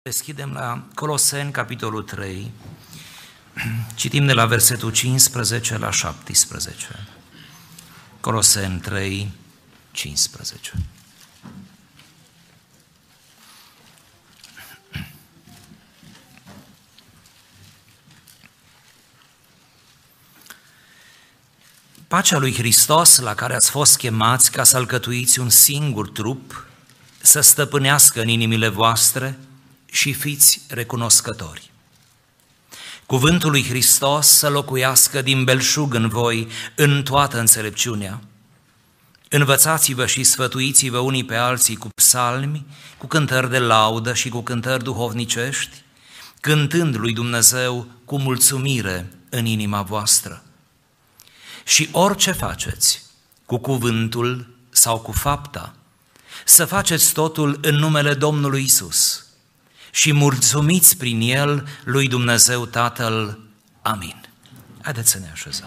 Deschidem la Coloseni, capitolul 3, citim de la versetul 15 la 17. Coloseni 3, 15. Pacea lui Hristos, la care ați fost chemați ca să alcătuiți un singur trup, să stăpânească în inimile voastre și fiți recunoscători. Cuvântul lui Hristos să locuiască din belșug în voi, în toată înțelepciunea. Învățați-vă și sfătuiți-vă unii pe alții cu psalmi, cu cântări de laudă și cu cântări duhovnicești, cântând lui Dumnezeu cu mulțumire în inima voastră. Și orice faceți, cu cuvântul sau cu fapta, să faceți totul în numele Domnului Isus și mulțumiți prin El lui Dumnezeu Tatăl. Amin. Haideți să ne așezăm.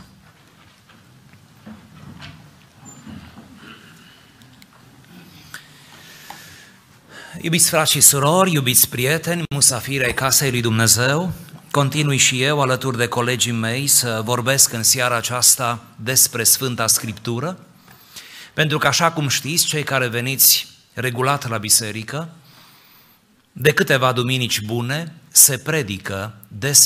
Iubiți frați și surori, iubiți prieteni, musafiri ai casei lui Dumnezeu, continui și eu alături de colegii mei să vorbesc în seara aceasta despre Sfânta Scriptură, pentru că așa cum știți, cei care veniți regulat la biserică, de câteva duminici bune se predică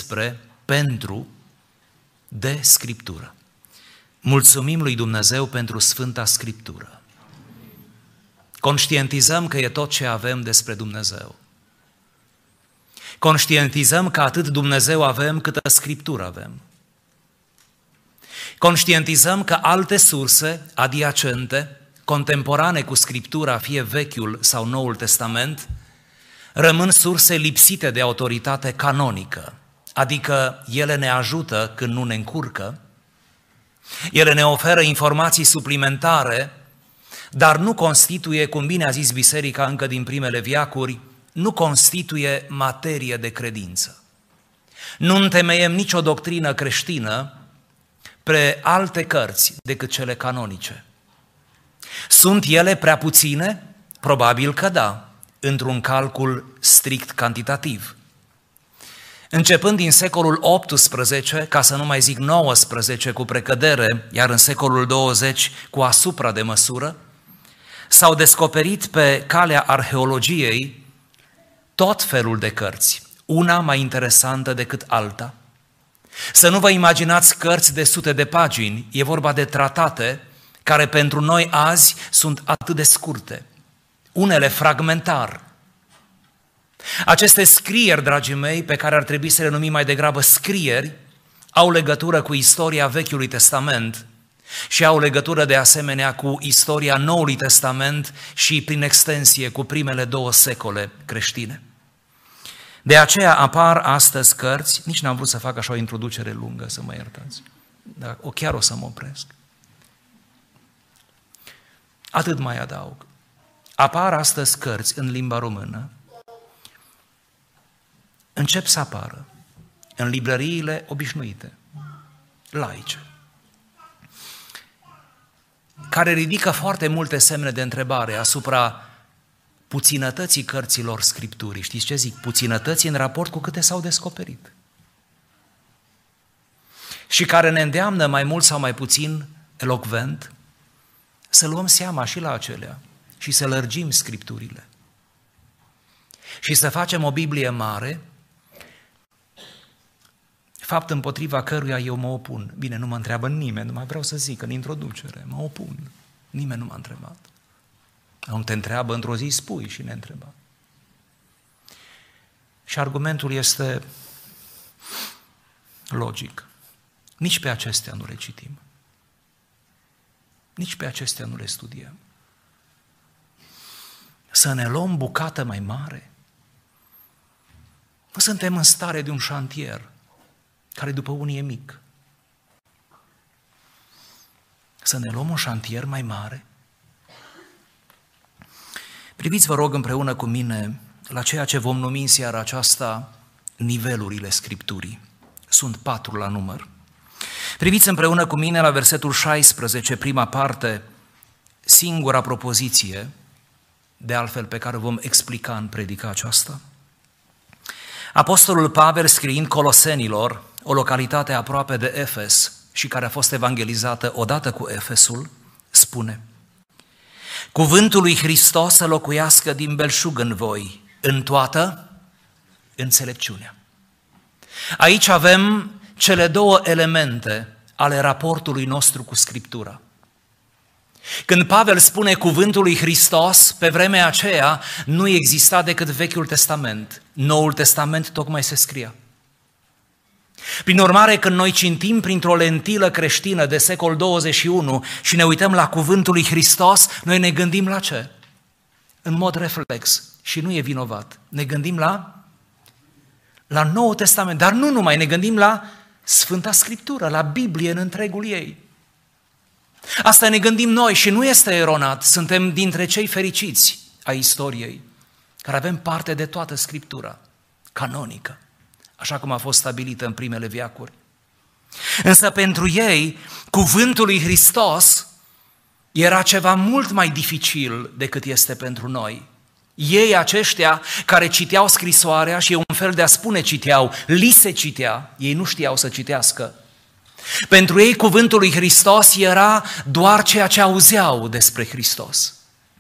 de Scriptură. Mulțumim lui Dumnezeu pentru Sfânta Scriptură. Conștientizăm că e tot ce avem despre Dumnezeu. Conștientizăm că atât Dumnezeu avem câtă Scriptură avem. Conștientizăm că alte surse adiacente, contemporane cu Scriptura, fie Vechiul sau Noul Testament, rămân surse lipsite de autoritate canonică, adică ele ne ajută când nu ne încurcă, ele ne oferă informații suplimentare, dar nu constituie, cum bine a zis Biserica încă din primele veacuri, nu constituie materie de credință. Nu întemeiem nicio doctrină creștină pe alte cărți decât cele canonice. Sunt ele prea puține? Probabil că da, într-un calcul strict cantitativ. Începând din secolul XVIII, ca să nu mai zic XIX cu precădere, iar în secolul 20 cu asupra de măsură, s-au descoperit pe calea arheologiei tot felul de cărți, una mai interesantă decât alta. Să nu vă imaginați cărți de sute de pagini, e vorba de tratate care pentru noi azi sunt atât de scurte, unele fragmentar. Aceste scrieri, dragii mei, pe care ar trebui să le numim mai degrabă scrieri, au legătură cu istoria Vechiului Testament și au legătură de asemenea cu istoria Noului Testament și prin extensie cu primele 2 secole creștine. De aceea apar astăzi cărți, nici n-am vrut să fac așa o introducere lungă, să mă iertați, dar chiar o să mă opresc. Atât mai adaug. Apar astăzi cărți în limba română, încep să apară în librăriile obișnuite, laice, care ridică foarte multe semne de întrebare asupra puținătății cărților Scripturii. Știți ce zic? Puținătății în raport cu câte s-au descoperit. Și care ne îndeamnă mai mult sau mai puțin elocvent să luăm seama și la acelea și să lărgim Scripturile. Și să facem o Biblie mare, fapt împotriva căruia eu mă opun. Bine, nu mă întreabă nimeni, nu mai vreau să zic în introducere, mă opun. Nimeni nu m-a întrebat. Nu te întreabă într-o zi, spui și ne întreba. Și argumentul este logic. Nici pe acestea nu le citim. Nici pe acestea nu le studiem. Să ne luăm bucată mai mare. Nu suntem în stare de un șantier, care după unii e mic. Să ne luăm un șantier mai mare. Priviți, vă rog, împreună cu mine la ceea ce vom numi în seara aceasta nivelurile Scripturii. Sunt 4 la număr. Priviți împreună cu mine la versetul 16, prima parte, singura propoziție de altfel pe care vom explica în predica aceasta. Apostolul Pavel, scriind Colosenilor, o localitate aproape de Efes și care a fost evangelizată odată cu Efesul, spune: cuvântul lui Hristos să locuiască din belșug în voi, în toată înțelepciunea. Aici avem cele două elemente ale raportului nostru cu Scriptura. Când Pavel spune cuvântul lui Hristos, pe vremea aceea nu exista decât Vechiul Testament. Noul Testament tocmai se scria. Prin urmare, când noi citim printr-o lentilă creștină de secol 21 și ne uităm la cuvântul lui Hristos, noi ne gândim la ce? În mod reflex. Și nu e vinovat. Ne gândim la Noul Testament, dar nu numai, ne gândim la Sfânta Scriptură, la Biblie în întregul ei. Asta ne gândim noi și nu este eronat, suntem dintre cei fericiți ai istoriei, care avem parte de toată Scriptura canonică, așa cum a fost stabilită în primele veacuri. Însă pentru ei, cuvântul lui Hristos era ceva mult mai dificil decât este pentru noi. Ei, aceștia care citeau scrisoarea, și e un fel de a spune citeau, li se citea, ei nu știau să citească. Pentru ei cuvântul lui Hristos era doar ceea ce auzeau despre Hristos.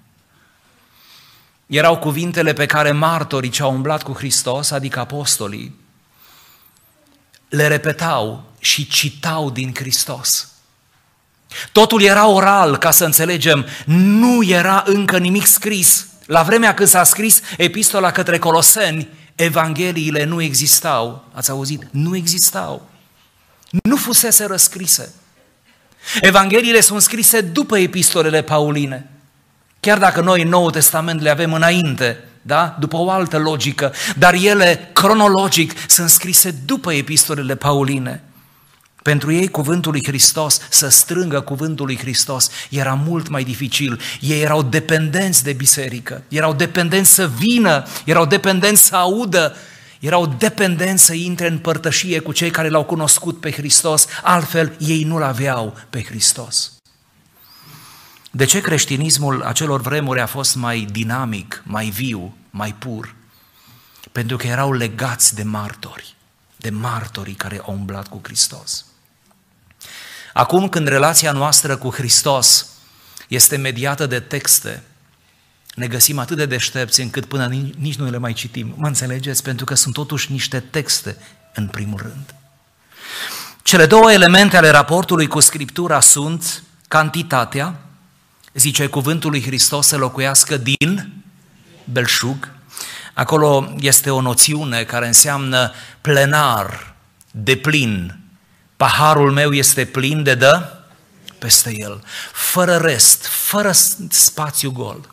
Erau cuvintele pe care martorii ce au umblat cu Hristos, adică apostolii, le repetau și citau din Hristos. Totul era oral, ca să înțelegem, nu era încă nimic scris. La vremea când s-a scris epistola către Coloseni, evangheliile nu existau. Ați auzit? Nu existau. Nu fusese răscrise. Evangheliile sunt scrise după epistolele pauline. Chiar dacă noi în Noul Testament le avem înainte, da? După o altă logică, dar ele, cronologic, sunt scrise după epistolele pauline. Pentru ei, cuvântul lui Hristos, să strângă cuvântul lui Hristos, era mult mai dificil. Ei erau dependenți de biserică, erau dependenți să vină, erau dependenți să audă, erau dependenți să intre în părtășie cu cei care l-au cunoscut pe Hristos, altfel ei nu-l aveau pe Hristos. De ce creștinismul acelor vremuri a fost mai dinamic, mai viu, mai pur? Pentru că erau legați de martorii care au umblat cu Hristos. Acum, când relația noastră cu Hristos este mediată de texte, ne găsim atât de deștepți încât până nici nu le mai citim. Mă înțelegeți? Pentru că sunt totuși niște texte în primul rând. Cele două elemente ale raportului cu Scriptura sunt cantitatea, zice cuvântul lui Hristos să locuiască din belșug. Acolo este o noțiune care înseamnă plenar, deplin. Paharul meu este plin de dă peste el, fără rest, fără spațiu gol.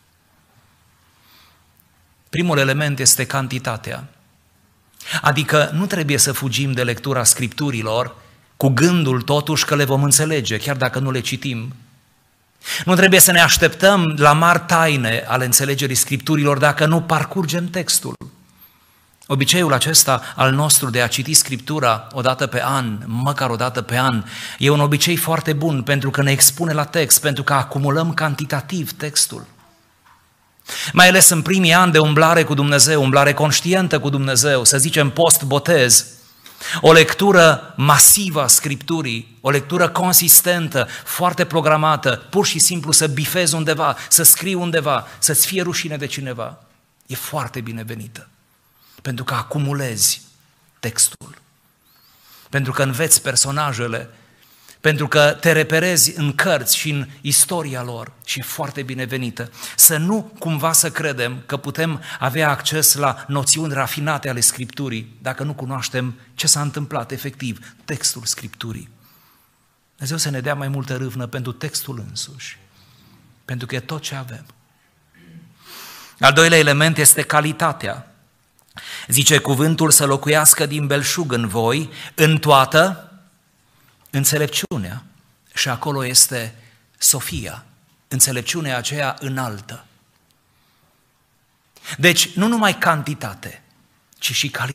Primul element este cantitatea. Adică nu trebuie să fugim de lectura Scripturilor cu gândul totuși că le vom înțelege, chiar dacă nu le citim. Nu trebuie să ne așteptăm la mari taine ale înțelegerii Scripturilor dacă nu parcurgem textul. Obiceiul acesta al nostru de a citi Scriptura o dată pe an, măcar o dată pe an, e un obicei foarte bun pentru că ne expune la text, pentru că acumulăm cantitativ textul. Mai ales în primii ani de umblare cu Dumnezeu, umblare conștientă cu Dumnezeu, să zicem post-botez, o lectură masivă a Scripturii, o lectură consistentă, foarte programată, pur și simplu să bifezi undeva, să scrii undeva, să-ți fie rușine de cineva, e foarte binevenită. Pentru că acumulezi textul, pentru că înveți personajele, pentru că te reperezi în cărți și în istoria lor și e foarte binevenită. Să nu cumva să credem că putem avea acces la noțiuni rafinate ale Scripturii dacă nu cunoaștem ce s-a întâmplat efectiv, textul Scripturii. Dumnezeu să ne dea mai multă râvnă pentru textul însuși, pentru că e tot ce avem. Al doilea element este calitatea. Zice cuvântul să locuiască din belșug în voi, în toată înțelepciunea. Și acolo este Sofia, înțelepciunea aceea înaltă. Deci nu numai cantitate, ci și calitate.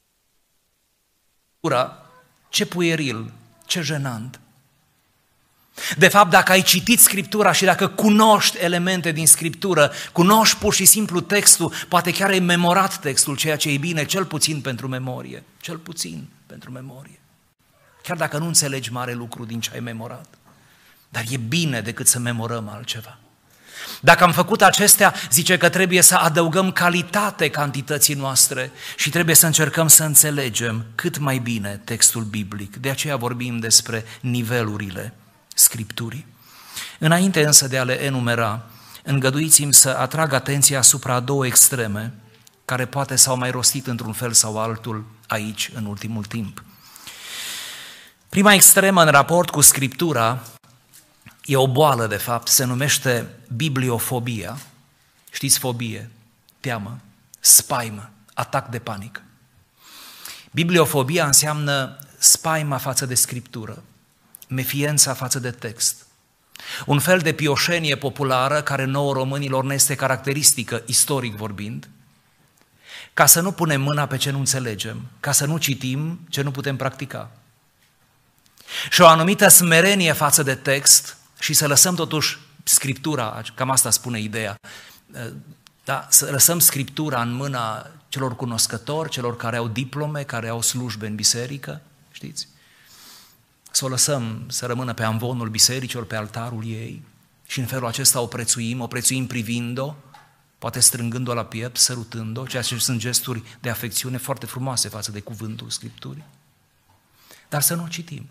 Ce pueril, ce jenant. De fapt, dacă ai citit Scriptura și dacă cunoști elemente din Scriptură, cunoști pur și simplu textul, poate chiar ai memorat textul, ceea ce e bine, cel puțin pentru memorie. Cel puțin pentru memorie. Chiar dacă nu înțelegi mare lucru din ce ai memorat. Dar e bine decât să memorăm altceva. Dacă am făcut acestea, zice că trebuie să adăugăm calitate cantității noastre și trebuie să încercăm să înțelegem cât mai bine textul biblic. De aceea vorbim despre nivelurile Scripturii. Înainte însă de a le enumera, îngăduiți-mi să atrag atenția asupra două extreme care poate s-au mai rostit într-un fel sau altul aici în ultimul timp. Prima extremă în raport cu Scriptura e o boală, de fapt, se numește bibliofobia. Știți, fobie, teamă, spaimă, atac de panică. Bibliofobia înseamnă spaima față de Scriptură, mefiența față de text. Un fel de pioșenie populară care nouă românilor ne este caracteristică, istoric vorbind, ca să nu punem mâna pe ce nu înțelegem, ca să nu citim ce nu putem practica. Și o anumită smerenie față de text și să lăsăm totuși Scriptura, cam asta spune ideea, da, să lăsăm Scriptura în mâna celor cunoscători, celor care au diplome, care au slujbe în biserică, știți? Să o lăsăm să rămână pe amvonul bisericilor, pe altarul ei și în felul acesta o prețuim privind-o, poate strângând-o la piept, sărutând-o, ceea ce sunt gesturi de afecțiune foarte frumoase față de cuvântul Scripturii. Dar să nu o citim.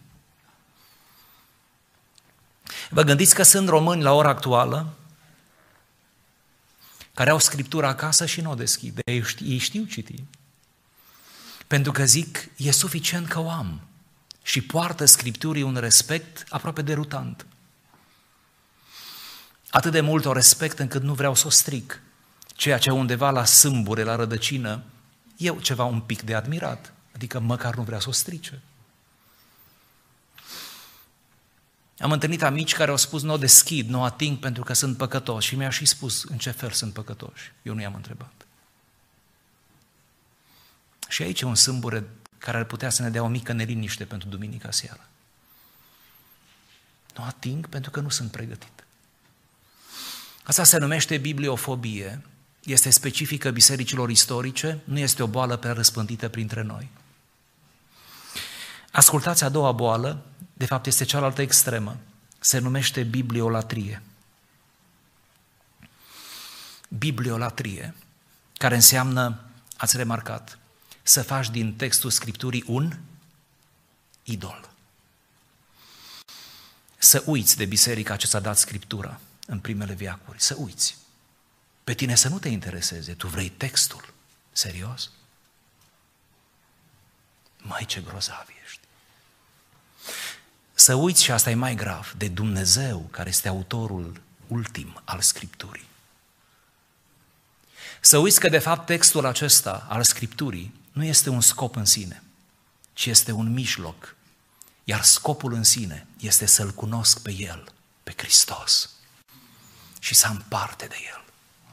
Vă gândiți că sunt români la ora actuală care au Scriptura acasă și nu o deschid. Ei știu citi. Pentru că zic, e suficient că o am. Și poartă Scripturii un respect aproape derutant. Atât de mult o respect încât nu vreau să o stric. Ceea ce undeva la sâmbure, la rădăcină, e ceva un pic de admirat. Adică măcar nu vrea să o strice. Am întâlnit amici care au spus, nu o deschid, nu o ating pentru că sunt păcătoși. Și mi-a și spus în ce fel sunt păcătoși. Eu nu i-am întrebat. Și aici e un sâmbure care ar putea să ne dea o mică neliniște pentru duminica seara. Nu ating pentru că nu sunt pregătit. Asta se numește bibliofobie, este specifică bisericilor istorice, nu este o boală prea răspândită printre noi. Ascultați, a doua boală, de fapt este cealaltă extremă, se numește bibliolatrie. Bibliolatrie, care înseamnă, ați remarcat, să faci din textul Scripturii un idol. Să uiți de biserica ce ți-a dat Scriptura în primele veacuri, să uiți. Pe tine să nu te intereseze, tu vrei textul. Serios? Mai ce grozav ești. Să uiți, și asta e mai grav, de Dumnezeu, care este autorul ultim al Scripturii. Să uiți că de fapt textul acesta al Scripturii nu este un scop în sine, ci este un mijloc, iar scopul în sine este să-L cunosc pe El, pe Hristos, și să am parte de El.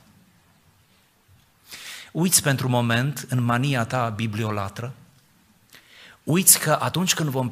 Uiți pentru moment în mania ta bibliolatră, uiți că atunci când vom